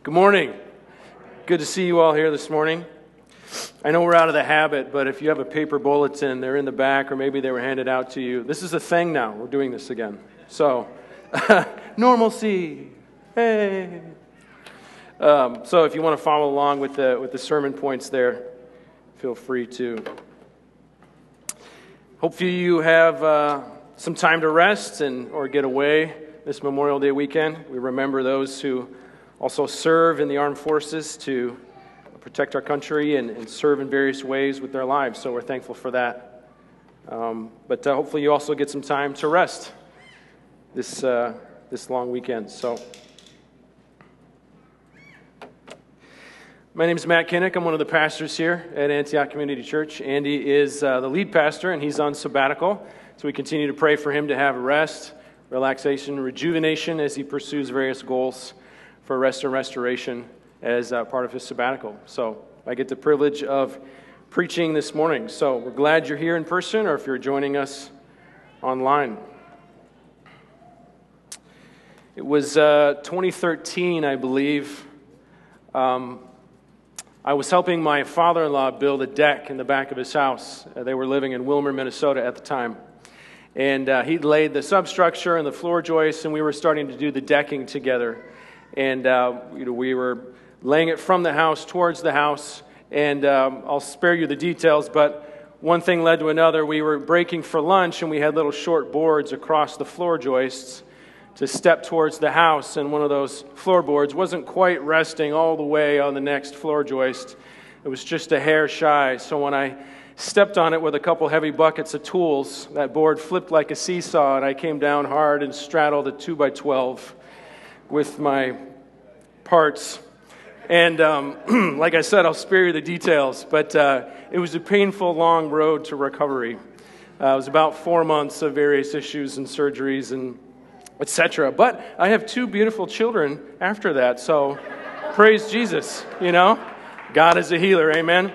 Good morning. Good to see you all here this morning. I know we're out of the habit, but if you have a paper bulletin, they're in the back, or maybe they were handed out to you. This is a thing now. We're doing this again. So, normalcy. Hey. So if you want to follow along with the sermon points there, feel free to. Hopefully you have some time to rest or get away this Memorial Day weekend. We remember those who also serve in the armed forces to protect our country and serve in various ways with their lives. So we're thankful for that. But hopefully you also get some time to rest this long weekend. So my name is Matt Kinnick. I'm one of the pastors here at Antioch Community Church. Andy is the lead pastor, and he's on sabbatical. So we continue to pray for him to have rest, relaxation, rejuvenation as he pursues various goals for rest and restoration as part of his sabbatical. So I get the privilege of preaching this morning. So we're glad you're here in person, or if you're joining us online. It was 2013, I believe. I was helping my father-in-law build a deck in the back of his house. They were living in Willmar, Minnesota at the time. And he'd laid the substructure and the floor joists, and we were starting to do the decking together. And we were laying it from the house towards the house. And I'll spare you the details, but one thing led to another. We were breaking for lunch, and we had little short boards across the floor joists to step towards the house. And one of those floorboards wasn't quite resting all the way on the next floor joist. It was just a hair shy. So when I stepped on it with a couple heavy buckets of tools, that board flipped like a seesaw, and I came down hard and straddled a 2x12 with my parts. And like I said, I'll spare you the details, but it was a painful, long road to recovery. It was about 4 months of various issues and surgeries and etc. But I have 2 beautiful children after that, so praise Jesus, God is a healer, amen?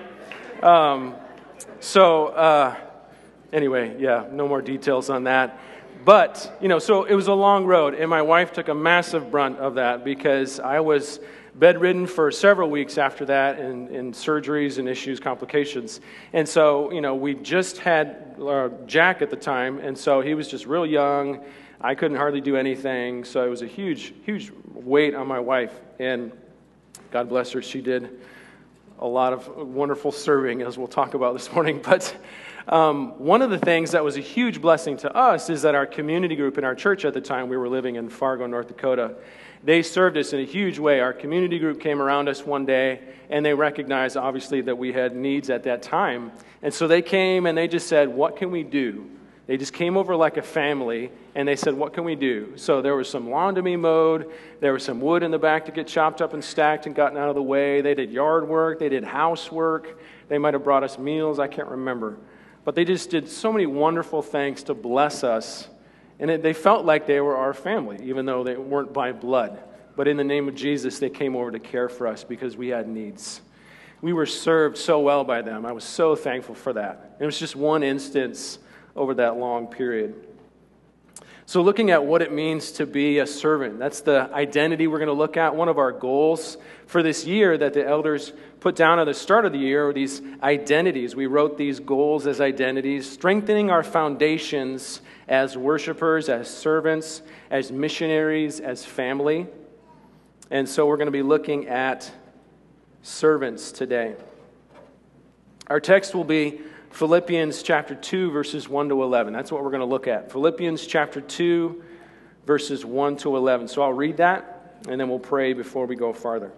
Anyway, no more details on that. But, so it was a long road, and my wife took a massive brunt of that because I was bedridden for several weeks after that in surgeries and issues, complications. And so, we just had Jack at the time, and so he was just real young. I couldn't hardly do anything, so it was a huge, huge weight on my wife. And God bless her, she did a lot of wonderful serving, as we'll talk about this morning. But one of the things that was a huge blessing to us is that our community group in our church at the time, we were living in Fargo, North Dakota, they served us in a huge way. Our community group came around us one day, and they recognized, obviously, that we had needs at that time. And so they came, and they just said, what can we do? They just came over like a family, and they said, what can we do? So there was some lawn to be mowed. There was some wood in the back to get chopped up and stacked and gotten out of the way. They did yard work. They did housework. They might have brought us meals. I can't remember. But they just did so many wonderful things to bless us. And they felt like they were our family, even though they weren't by blood. But in the name of Jesus, they came over to care for us because we had needs. We were served so well by them. I was so thankful for that. It was just one instance over that long period. So looking at what it means to be a servant, that's the identity we're going to look at. One of our goals for this year that the elders put down at the start of the year are these identities. We wrote these goals as identities, strengthening our foundations as worshipers, as servants, as missionaries, as family. And so we're going to be looking at servants today. Our text will be Philippians chapter 2, verses 1 to 11. That's what we're going to look at. Philippians chapter 2, verses 1 to 11. So I'll read that, and then we'll pray before we go farther.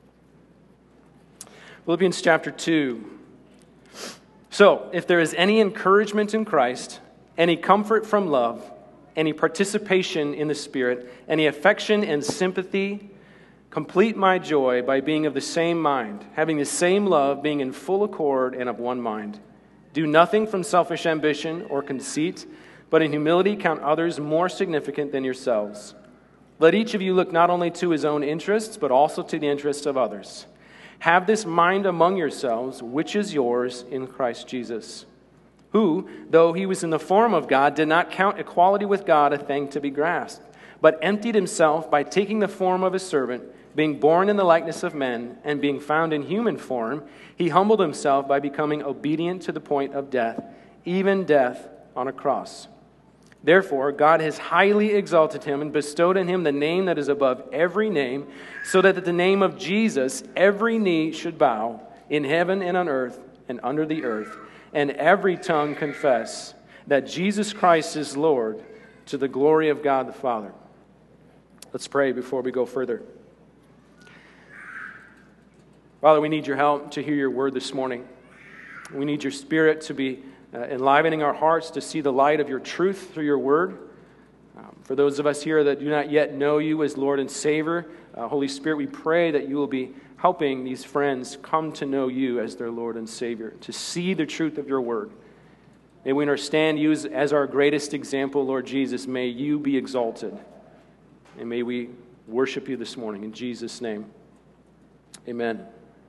Philippians chapter 2. So, if there is any encouragement in Christ, any comfort from love, any participation in the Spirit, any affection and sympathy, complete my joy by being of the same mind, having the same love, being in full accord and of one mind. Do nothing from selfish ambition or conceit, but in humility count others more significant than yourselves. Let each of you look not only to his own interests, but also to the interests of others. Have this mind among yourselves, which is yours in Christ Jesus, who, though he was in the form of God, did not count equality with God a thing to be grasped, but emptied himself by taking the form of a servant, being born in the likeness of men, and being found in human form, he humbled himself by becoming obedient to the point of death, even death on a cross. Therefore, God has highly exalted him and bestowed on him the name that is above every name, so that at the name of Jesus every knee should bow, in heaven and on earth and under the earth, and every tongue confess that Jesus Christ is Lord, to the glory of God the Father. Let's pray before we go further. Father, we need your help to hear your word this morning. We need your Spirit to be enlivening our hearts to see the light of your truth through your word. For those of us here that do not yet know you as Lord and Savior, Holy Spirit, we pray that you will be helping these friends come to know you as their Lord and Savior, to see the truth of your word. May we understand you as our greatest example, Lord Jesus. May you be exalted. And may we worship you this morning in Jesus' name. Amen.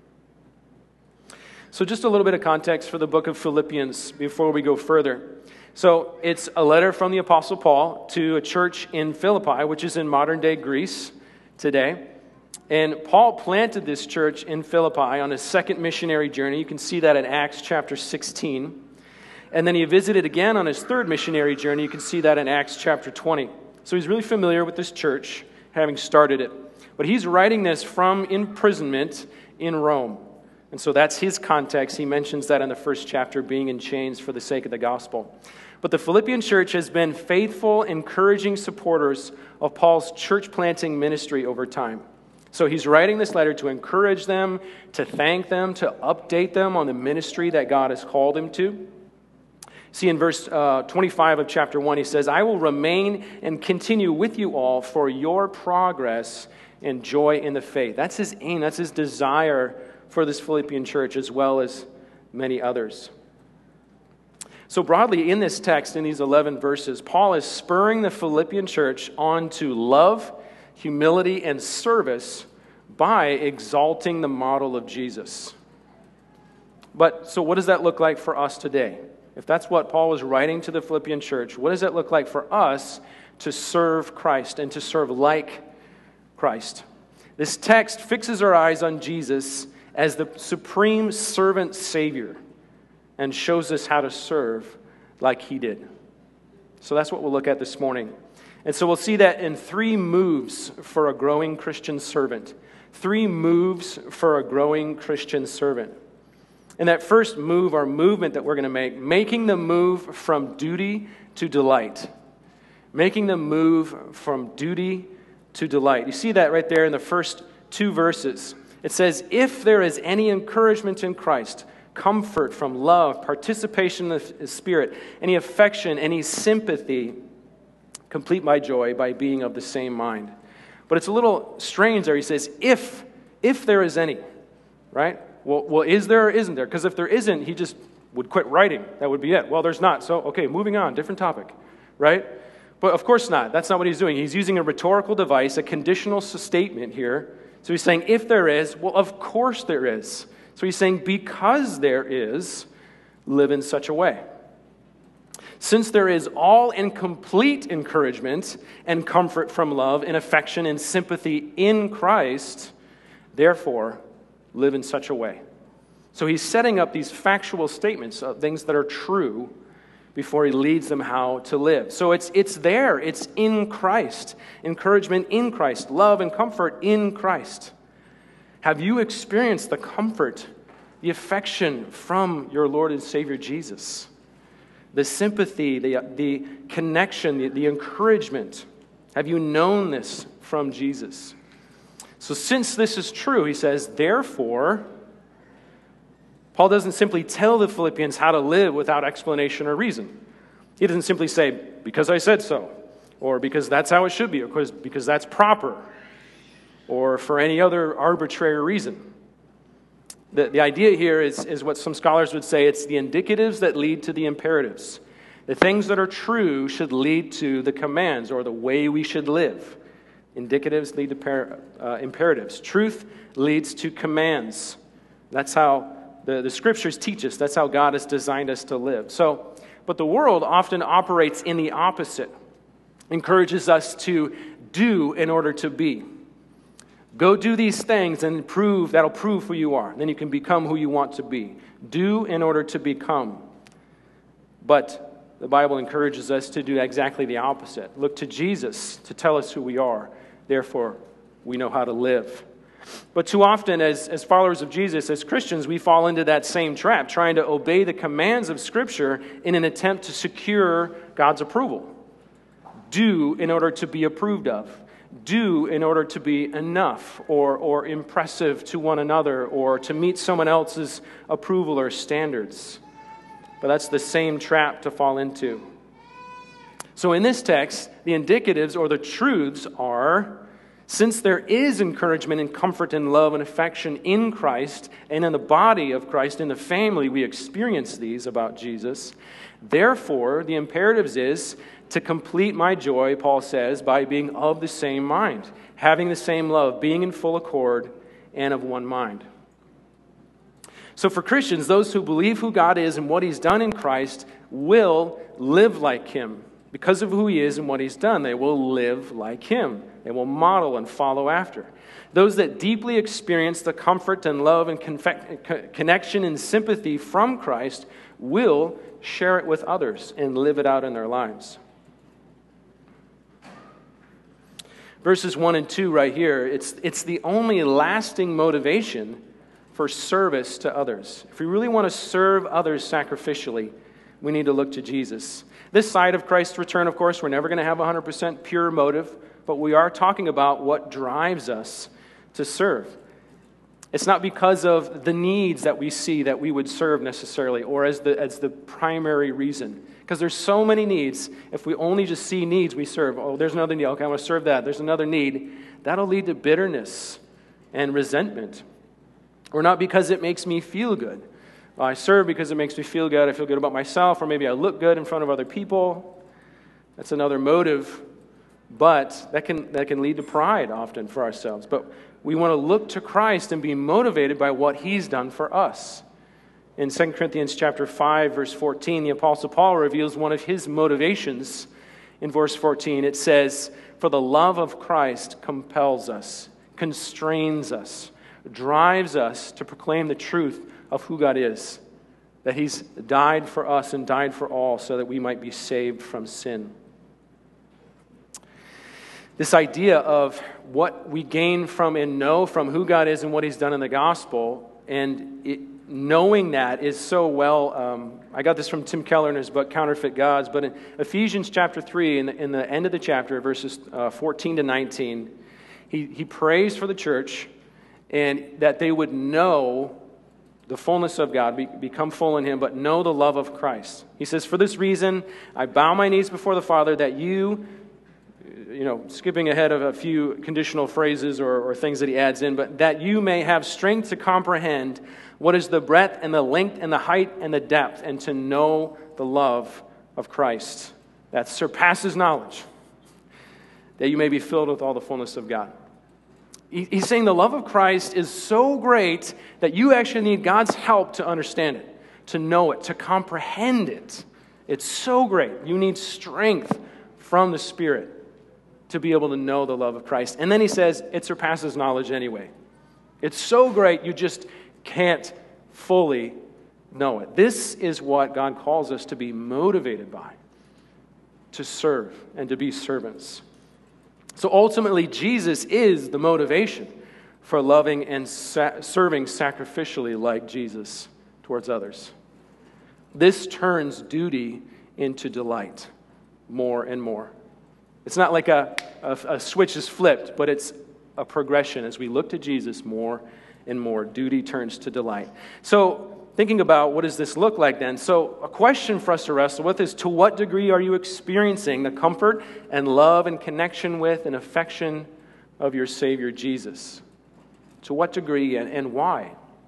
So just a little bit of context for the book of Philippians before we go further. So it's a letter from the Apostle Paul to a church in Philippi, which is in modern-day Greece today. And Paul planted this church in Philippi on his second missionary journey. You can see that in Acts chapter 16. And then he visited again on his third missionary journey. You can see that in Acts chapter 20. So he's really familiar with this church, having started it. But he's writing this from imprisonment in Rome. And so that's his context. He mentions that in the first chapter, being in chains for the sake of the gospel. But the Philippian church has been faithful, encouraging supporters of Paul's church planting ministry over time. So he's writing this letter to encourage them, to thank them, to update them on the ministry that God has called him to. See, in verse 25 of chapter 1, he says, I will remain and continue with you all for your progress and joy in the faith. That's his aim, that's his desire for this Philippian church, as well as many others. So broadly, in this text, in these 11 verses, Paul is spurring the Philippian church on to love, humility, and service by exalting the model of Jesus. But so what does that look like for us today? If that's what Paul was writing to the Philippian church, what does that look like for us to serve Christ and to serve like Christ? This text fixes our eyes on Jesus as the supreme servant Savior and shows us how to serve like he did. So that's what we'll look at this morning. And so we'll see that in 3 moves for a growing Christian servant. 3 moves for a growing Christian servant. And that first move or movement that we're going to make, making the move from duty to delight. Making the move from duty to delight. You see that right there in the first 2 verses. It says, if there is any encouragement in Christ, comfort from love, participation in the Spirit, any affection, any sympathy, complete my joy by being of the same mind. But it's a little strange there. He says, if there is any, right? Well, is there or isn't there? Because if there isn't, he just would quit writing. That would be it. Well, there's not. So, okay, moving on, different topic, right? But of course not. That's not what he's doing. He's using a rhetorical device, a conditional statement here. So he's saying, if there is, well, of course there is. So he's saying, because there is, live in such a way. Since there is all and complete encouragement and comfort from love and affection and sympathy in Christ, therefore, live in such a way. So he's setting up these factual statements of things that are true before he leads them how to live. So it's there. It's in Christ. Encouragement in Christ. Love and comfort in Christ. Have you experienced the comfort, the affection from your Lord and Savior Jesus? The sympathy, the connection, the encouragement. Have you known this from Jesus? So since this is true, he says, therefore, Paul doesn't simply tell the Philippians how to live without explanation or reason. He doesn't simply say, because I said so, or because that's how it should be, or because that's proper, or for any other arbitrary reason. The idea here is what some scholars would say, it's the indicatives that lead to the imperatives. The things that are true should lead to the commands, or the way we should live. Indicatives lead to imperatives. Truth leads to commands. That's how the Scriptures teach us. That's how God has designed us to live. But the world often operates in the opposite. Encourages us to do in order to be. Go do these things and that'll prove who you are. Then you can become who you want to be. Do in order to become. But the Bible encourages us to do exactly the opposite. Look to Jesus to tell us who we are. Therefore, we know how to live. But too often, as followers of Jesus, as Christians, we fall into that same trap, trying to obey the commands of Scripture in an attempt to secure God's approval. Do in order to be approved of. Do in order to be enough or impressive to one another or to meet someone else's approval or standards. But that's the same trap to fall into. So in this text, the indicatives or the truths are, since there is encouragement and comfort and love and affection in Christ and in the body of Christ, in the family, we experience these about Jesus. Therefore, the imperatives is to complete my joy, Paul says, by being of the same mind, having the same love, being in full accord and of one mind. So for Christians, those who believe who God is and what He's done in Christ will live like Him. Because of who He is and what He's done, they will live like Him. They will model and follow after. Those that deeply experience the comfort and love and connection and sympathy from Christ will share it with others and live it out in their lives. Verses 1 and 2 right here, it's the only lasting motivation for service to others. If we really want to serve others sacrificially, we need to look to Jesus. This side of Christ's return, of course, we're never going to have 100% pure motive, but we are talking about what drives us to serve. It's not because of the needs that we see that we would serve necessarily, or as the primary reason. Because there's so many needs. If we only just see needs, we serve. Oh, there's another need. Okay, I want to serve that. There's another need. That'll lead to bitterness and resentment. Or not because it makes me feel good. Well, I serve because it makes me feel good. I feel good about myself, or maybe I look good in front of other people. That's another motive. But that can lead to pride often for ourselves. But we want to look to Christ and be motivated by what He's done for us. In 2 Corinthians chapter 5, verse 14, the Apostle Paul reveals one of his motivations. In verse 14, it says, "For the love of Christ compels us, constrains us, drives us to proclaim the truth of who God is, that He's died for us and died for all so that we might be saved from sin." This idea of what we gain from and know from who God is and what He's done in the gospel, and knowing that is so well, I got this from Tim Keller in his book, Counterfeit Gods, but in Ephesians chapter 3, in the end of the chapter, verses 14 to 19, he prays for the church and that they would know the fullness of God, become full in Him, but know the love of Christ. He says, "For this reason, I bow my knees before the Father, that you," skipping ahead of a few conditional phrases or things that he adds in, "but that you may have strength to comprehend what is the breadth and the length and the height and the depth, and to know the love of Christ that surpasses knowledge, that you may be filled with all the fullness of God." He's saying the love of Christ is so great that you actually need God's help to understand it, to know it, to comprehend it. It's so great. You need strength from the Spirit to be able to know the love of Christ. And then he says, it surpasses knowledge anyway. It's so great, you just can't fully know it. This is what God calls us to be motivated by, to serve and to be servants. So ultimately, Jesus is the motivation for loving and serving sacrificially like Jesus towards others. This turns duty into delight more and more. It's not like a switch is flipped, but it's a progression. As we look to Jesus more and more, duty turns to delight. So thinking about what does this look like then? So a question for us to wrestle with is, to what degree are you experiencing the comfort and love and connection with and affection of your Savior Jesus? To what degree and why?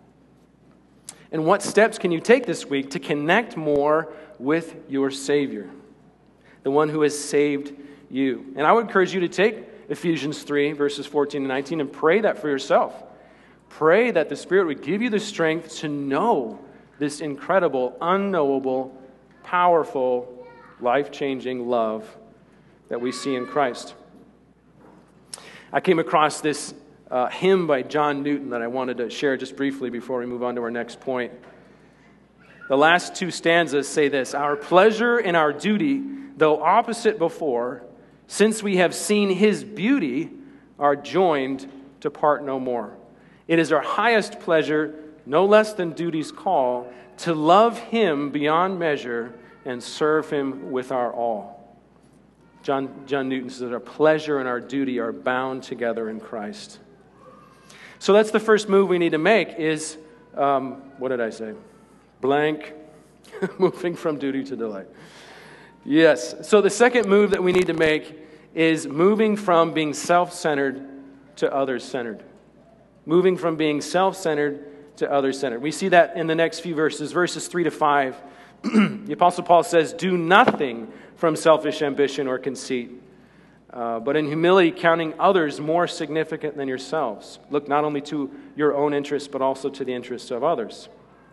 And what steps can you take this week to connect more with your Savior, the one who has saved you? And I would encourage you to take Ephesians 3, verses 14 and 19, and pray that for yourself. Pray that the Spirit would give you the strength to know this incredible, unknowable, powerful, life-changing love that we see in Christ. I came across this hymn by John Newton that I wanted to share just briefly before we move on to our next point. The last two stanzas say this: "Our pleasure and our duty, though opposite before, since we have seen his beauty, are joined to part no more. It is our highest pleasure, no less than duty's call, to love him beyond measure and serve him with our all." John Newton says our pleasure and our duty are bound together in Christ. So that's the first move we need to make is, what did I say? Blank, moving from duty to delight. Yes. So the second move that we need to make is moving from being self-centered to others-centered. Moving from being self-centered to others-centered. We see that in the next few verses, verses 3 to 5. The Apostle Paul says, "Do nothing from selfish ambition or conceit, but in humility counting others more significant than yourselves. Look not only to your own interests, but also to the interests of others."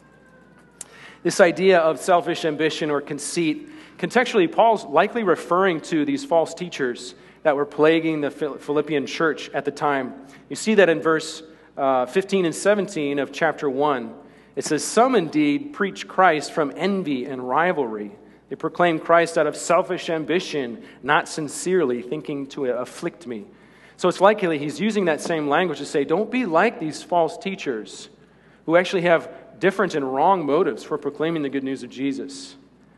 This idea of selfish ambition or conceit, contextually, Paul's likely referring to these false teachers that were plaguing the Philippian church at the time. You see that in verse 15 and 17 of chapter 1. It says, "Some indeed preach Christ from envy and rivalry. They proclaim Christ out of selfish ambition, not sincerely, thinking to afflict me." So it's likely he's using that same language to say, don't be like these false teachers who actually have different and wrong motives for proclaiming the good news of Jesus.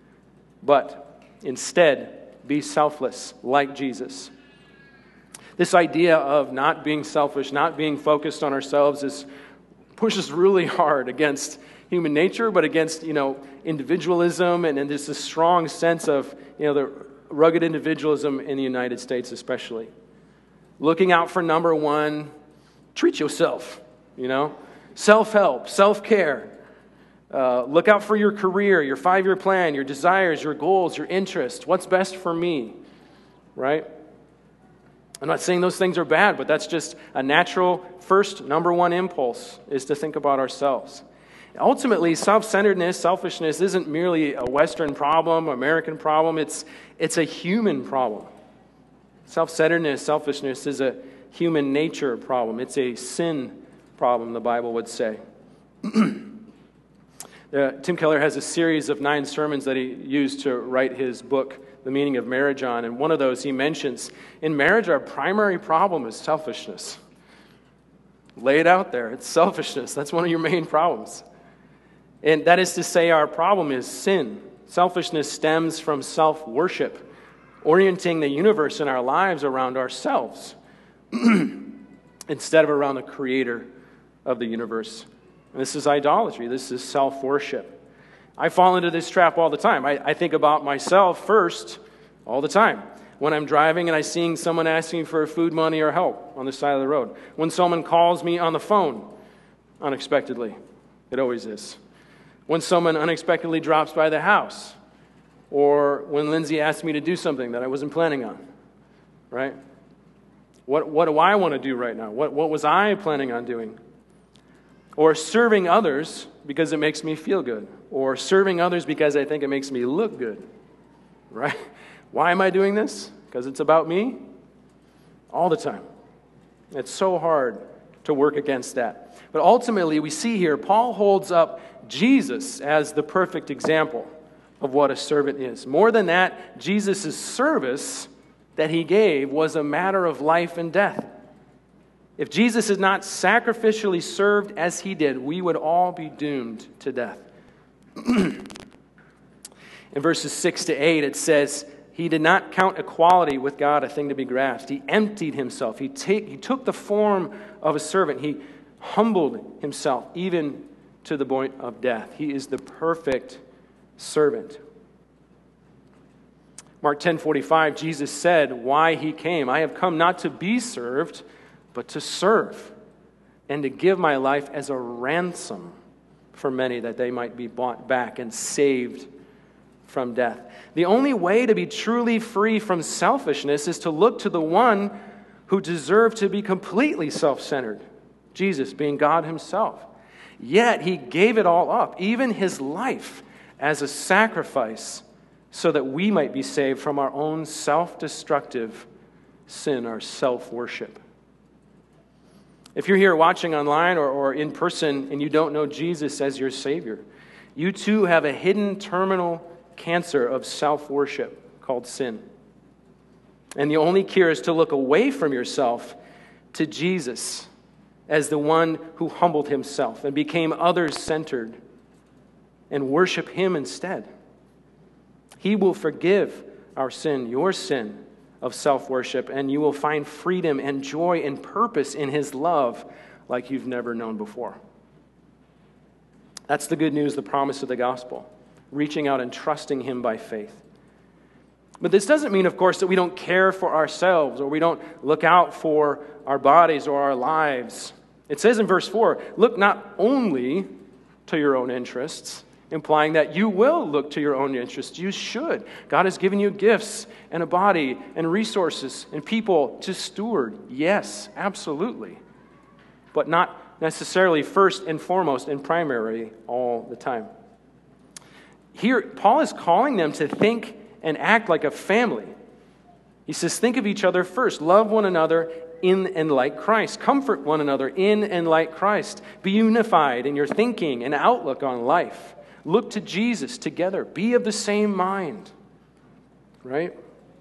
But instead, be selfless like Jesus. This idea of not being selfish, not being focused on ourselves pushes really hard against human nature, but against, individualism and just a strong sense of, the rugged individualism in the United States especially. Looking out for number one, treat yourself, self-help, self-care. Look out for your career, your 5-year plan, your desires, your goals, your interests. What's best for me, right? I'm not saying those things are bad, but that's just a natural first, number one impulse is to think about ourselves. Ultimately, self-centeredness, selfishness isn't merely a Western problem, American problem. It's a human problem. Self-centeredness, selfishness is a human nature problem. It's a sin problem, the Bible would say. Tim Keller has a series of 9 sermons that he used to write his book, The Meaning of Marriage on, and one of those he mentions, in marriage our primary problem is selfishness. Lay it out there. It's selfishness. That's one of your main problems. And that is to say our problem is sin. Selfishness stems from self-worship, orienting the universe and our lives around ourselves instead of around the creator of the universe. And this is idolatry. This is self-worship. I fall into this trap all the time. I think about myself first all the time. When I'm driving and I'm seeing someone asking for food money or help on the side of the road. When someone calls me on the phone unexpectedly. It always is. When someone unexpectedly drops by the house. Or when Lindsay asked me to do something that I wasn't planning on. Right? What do I want to do right now? What was I planning on doing? Or serving others because it makes me feel good. Or serving others because I think it makes me look good. Right? Why am I doing this? Because it's about me? All the time. It's so hard to work against that. But ultimately, we see here, Paul holds up Jesus as the perfect example of what a servant is. More than that, Jesus' service that he gave was a matter of life and death. If Jesus had not sacrificially served as he did, we would all be doomed to death. In verses 6 to 8, it says, he did not count equality with God a thing to be grasped. He emptied himself. He took the form of a servant. He humbled himself even to the point of death. He is the perfect servant. Mark 10:45, Jesus said why he came. I have come not to be served, but to serve, and to give my life as a ransom for many, that they might be bought back and saved from death. The only way to be truly free from selfishness is to look to the one who deserved to be completely self-centered, Jesus being God himself. Yet he gave it all up, even his life, as a sacrifice so that we might be saved from our own self-destructive sin, our self-worship. If you're here watching online or in person and you don't know Jesus as your Savior, you too have a hidden terminal cancer of self-worship called sin. And the only cure is to look away from yourself to Jesus as the one who humbled himself and became others-centered, and worship him instead. He will forgive our sin, your sin of self-worship, and you will find freedom and joy and purpose in his love like you've never known before. That's the good news, the promise of the gospel, reaching out and trusting him by faith. But this doesn't mean, of course, that we don't care for ourselves or we don't look out for our bodies or our lives. It says in verse 4, look not only to your own interests, implying that you will look to your own interests. You should. God has given you gifts and a body and resources and people to steward. Yes, absolutely. But not necessarily first and foremost and primary all the time. Here, Paul is calling them to think and act like a family. He says, think of each other first. Love one another in and like Christ. Comfort one another in and like Christ. Be unified in your thinking and outlook on life. Look to Jesus together. Be of the same mind. Right?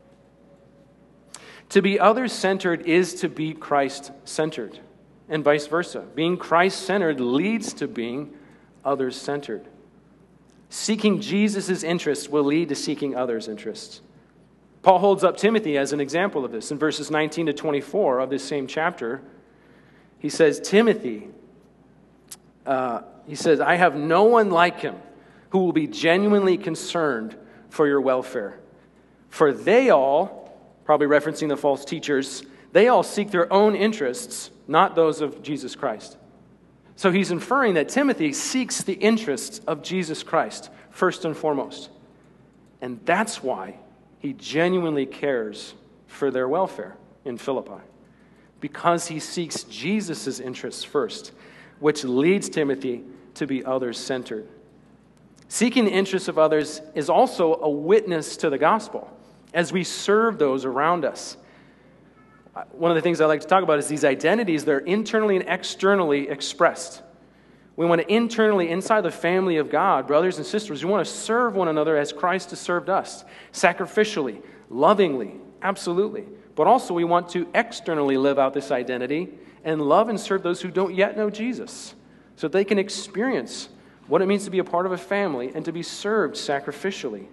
To be others-centered is to be Christ-centered. And vice versa. Being Christ-centered leads to being others-centered. Seeking Jesus' interests will lead to seeking others' interests. Paul holds up Timothy as an example of this in verses 19 to 24 of this same chapter. He says, Timothy, I have no one like him who will be genuinely concerned for your welfare. For they all, probably referencing the false teachers, they all seek their own interests, not those of Jesus Christ. So he's inferring that Timothy seeks the interests of Jesus Christ first and foremost. And that's why he genuinely cares for their welfare in Philippi. Because he seeks Jesus' interests first, which leads Timothy to be others-centered. Seeking the interests of others is also a witness to the gospel as we serve those around us. One of the things I like to talk about is these identities. They're internally and externally expressed. We want to internally, inside the family of God, brothers and sisters, we want to serve one another as Christ has served us, sacrificially, lovingly, absolutely. But also we want to externally live out this identity and love and serve those who don't yet know Jesus, so that they can experience what it means to be a part of a family and to be served sacrificially.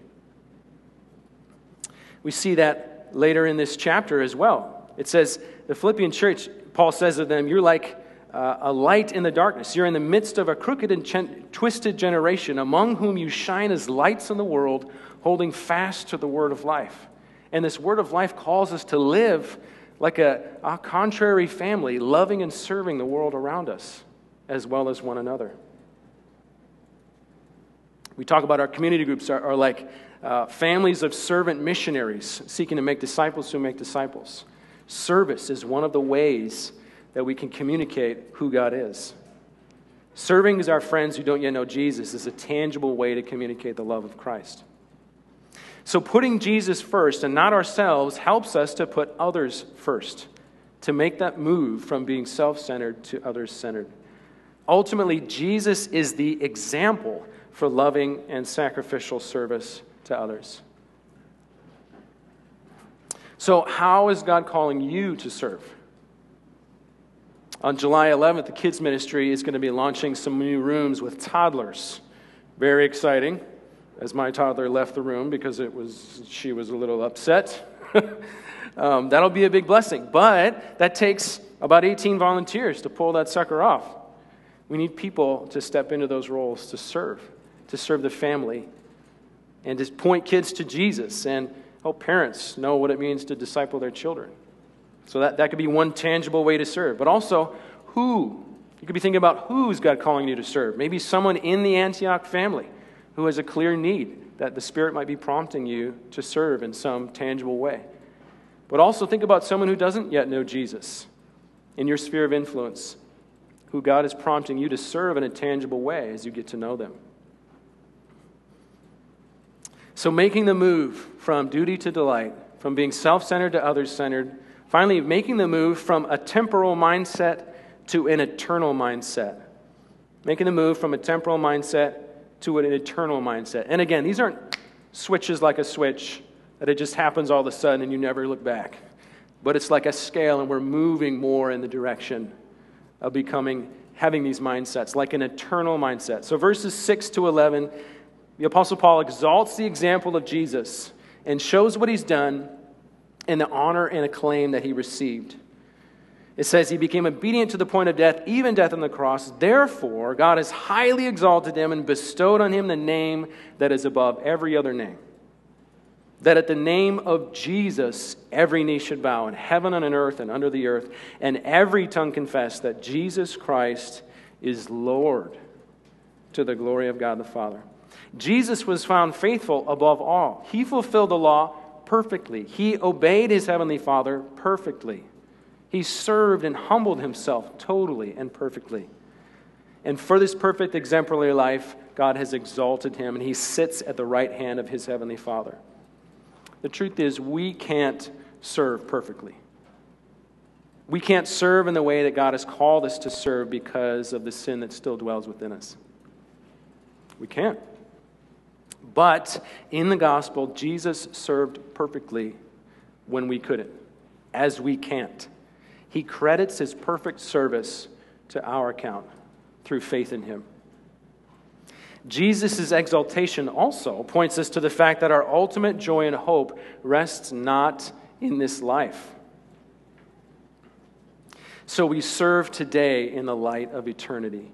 We see that later in this chapter as well. It says, the Philippian church, Paul says of them, you're like a light in the darkness. You're in the midst of a crooked and twisted generation, among whom you shine as lights in the world, holding fast to the word of life. And this word of life calls us to live like a contrary family, loving and serving the world around us, as well as one another. We talk about our community groups are like families of servant missionaries seeking to make disciples who make disciples. Service is one of the ways that we can communicate who God is. Serving as our friends who don't yet know Jesus is a tangible way to communicate the love of Christ. So putting Jesus first and not ourselves helps us to put others first, to make that move from being self-centered to others-centered. Ultimately, Jesus is the example for loving and sacrificial service to others. So how is God calling you to serve? On July 11th, the kids ministry is going to be launching some new rooms with toddlers. Very exciting, as my toddler left the room because she was a little upset. That'll be a big blessing. But that takes about 18 volunteers to pull that sucker off. We need people to step into those roles to serve the family, and to point kids to Jesus, and help parents know what it means to disciple their children. So that could be one tangible way to serve. But also, who? You could be thinking about who's God calling you to serve. Maybe someone in the Antioch family who has a clear need that the Spirit might be prompting you to serve in some tangible way. But also think about someone who doesn't yet know Jesus in your sphere of influence, who God is prompting you to serve in a tangible way as you get to know them. So making the move from duty to delight, from being self-centered to others-centered, finally making the move from a temporal mindset to an eternal mindset. Making the move from a temporal mindset to an eternal mindset. And again, these aren't switches like a switch that it just happens all of a sudden and you never look back. But it's like a scale, and we're moving more in the direction of having these mindsets, like an eternal mindset. So verses 6 to 11, the Apostle Paul exalts the example of Jesus and shows what he's done and the honor and acclaim that he received. It says he became obedient to the point of death, even death on the cross. Therefore, God has highly exalted him and bestowed on him the name that is above every other name, that at the name of Jesus, every knee should bow in heaven and on earth and under the earth, and every tongue confess that Jesus Christ is Lord, to the glory of God the Father. Jesus was found faithful above all. He fulfilled the law perfectly. He obeyed his heavenly Father perfectly. He served and humbled himself totally and perfectly. And for this perfect exemplary life, God has exalted him, and he sits at the right hand of his heavenly Father. The truth is, we can't serve perfectly. We can't serve in the way that God has called us to serve because of the sin that still dwells within us. We can't. But in the gospel, Jesus served perfectly when we couldn't, as we can't. He credits his perfect service to our account through faith in him. Jesus' exaltation also points us to the fact that our ultimate joy and hope rests not in this life. So we serve today in the light of eternity.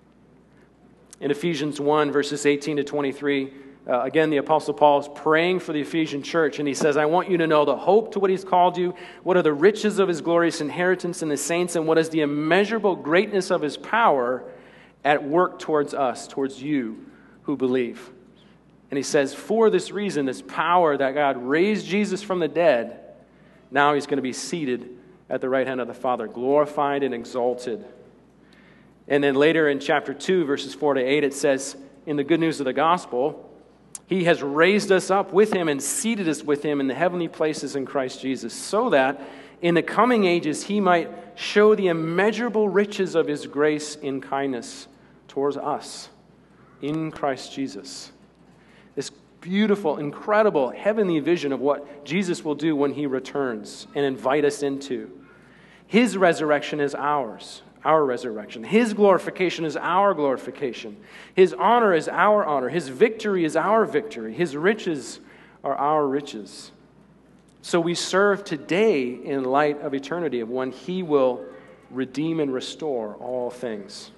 In Ephesians 1, verses 18 to 23, again, the Apostle Paul is praying for the Ephesian church, and he says, I want you to know the hope to what he's called you, what are the riches of his glorious inheritance in the saints, and what is the immeasurable greatness of his power at work towards us, towards you who believe. And he says, for this reason, this power that God raised Jesus from the dead, now he's going to be seated at the right hand of the Father, glorified and exalted. And then later in chapter 2, verses 4 to 8, it says, in the good news of the gospel, he has raised us up with him and seated us with him in the heavenly places in Christ Jesus, so that in the coming ages he might show the immeasurable riches of his grace in kindness towards us in Christ Jesus. This beautiful, incredible, heavenly vision of what Jesus will do when he returns and invite us into. His resurrection is ours, our resurrection. His glorification is our glorification. His honor is our honor. His victory is our victory. His riches are our riches. So we serve today in light of eternity, of when he will redeem and restore all things.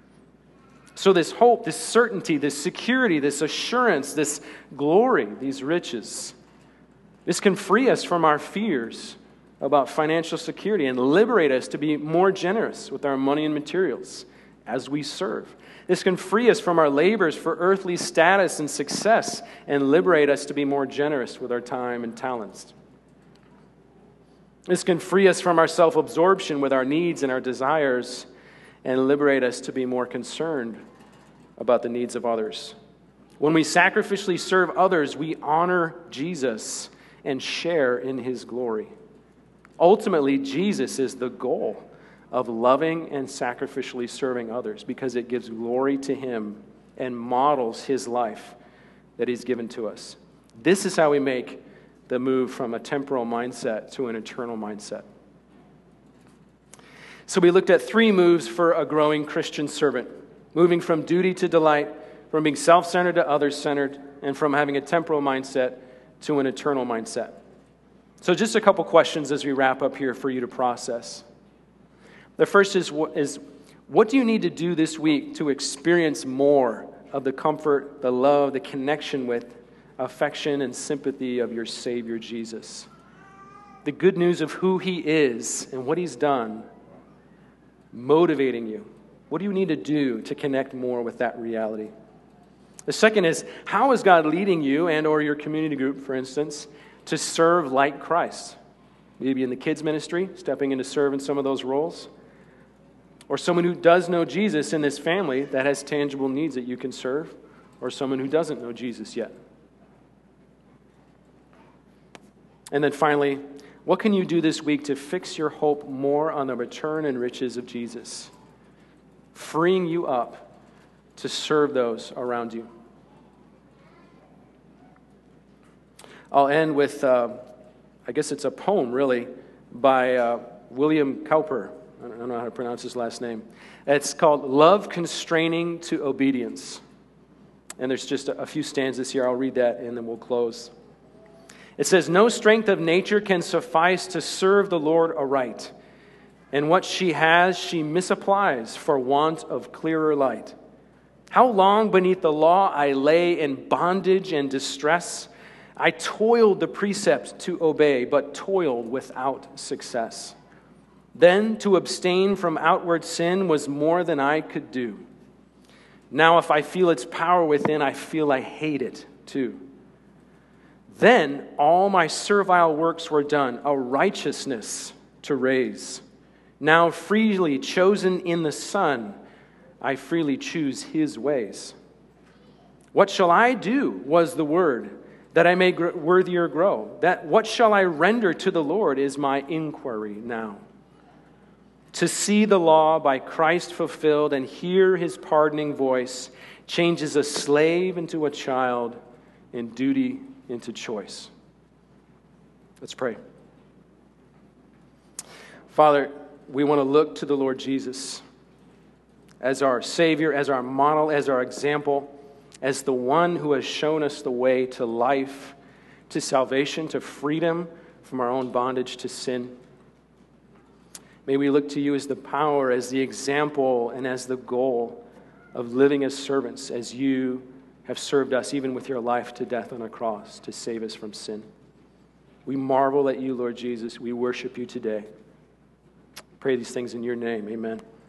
So this hope, this certainty, this security, this assurance, this glory, these riches, this can free us from our fears about financial security and liberate us to be more generous with our money and materials as we serve. This can free us from our labors for earthly status and success and liberate us to be more generous with our time and talents. This can free us from our self-absorption with our needs and our desires and liberate us to be more concerned about the needs of others. When we sacrificially serve others, we honor Jesus and share in his glory. Ultimately, Jesus is the goal of loving and sacrificially serving others because it gives glory to him and models his life that he's given to us. This is how we make the move from a temporal mindset to an eternal mindset. So we looked at 3 moves for a growing Christian servant. Moving from duty to delight, from being self-centered to others-centered, and from having a temporal mindset to an eternal mindset. So just a couple questions as we wrap up here for you to process. The first is what do you need to do this week to experience more of the comfort, the love, the connection with, affection, and sympathy of your Savior Jesus? The good news of who he is and what he's done, motivating you. What do you need to do to connect more with that reality? The second is, how is God leading you and or your community group, for instance, to serve like Christ? Maybe in the kids ministry, stepping in to serve in some of those roles. Or someone who does know Jesus in this family that has tangible needs that you can serve. Or someone who doesn't know Jesus yet. And then finally, What can you do this week to fix your hope more on the return and riches of Jesus, freeing you up to serve those around you? I'll end with, I guess it's a poem, really, by William Cowper. I don't know how to pronounce his last name. It's called Love Constraining to Obedience. And there's just a few stanzas here. I'll read that and then we'll close. It says, "No strength of nature can suffice to serve the Lord aright, and what she has she misapplies for want of clearer light. How long beneath the law I lay in bondage and distress. I toiled the precepts to obey, but toiled without success. Then to abstain from outward sin was more than I could do. Now if I feel its power within, I feel I hate it too. Then all my servile works were done, a righteousness to raise. Now freely chosen in the Son, I freely choose His ways. What shall I do, was the word, that I may worthier grow? That what shall I render to the Lord is my inquiry now. To see the law by Christ fulfilled and hear His pardoning voice changes a slave into a child and duty into choice." Let's pray. Father, we want to look to the Lord Jesus as our Savior, as our model, as our example, as the one who has shown us the way to life, to salvation, to freedom from our own bondage to sin. May we look to you as the power, as the example, and as the goal of living as servants, as you have served us, even with your life to death on a cross, to save us from sin. We marvel at you, Lord Jesus. We worship you today. Pray these things in your name. Amen.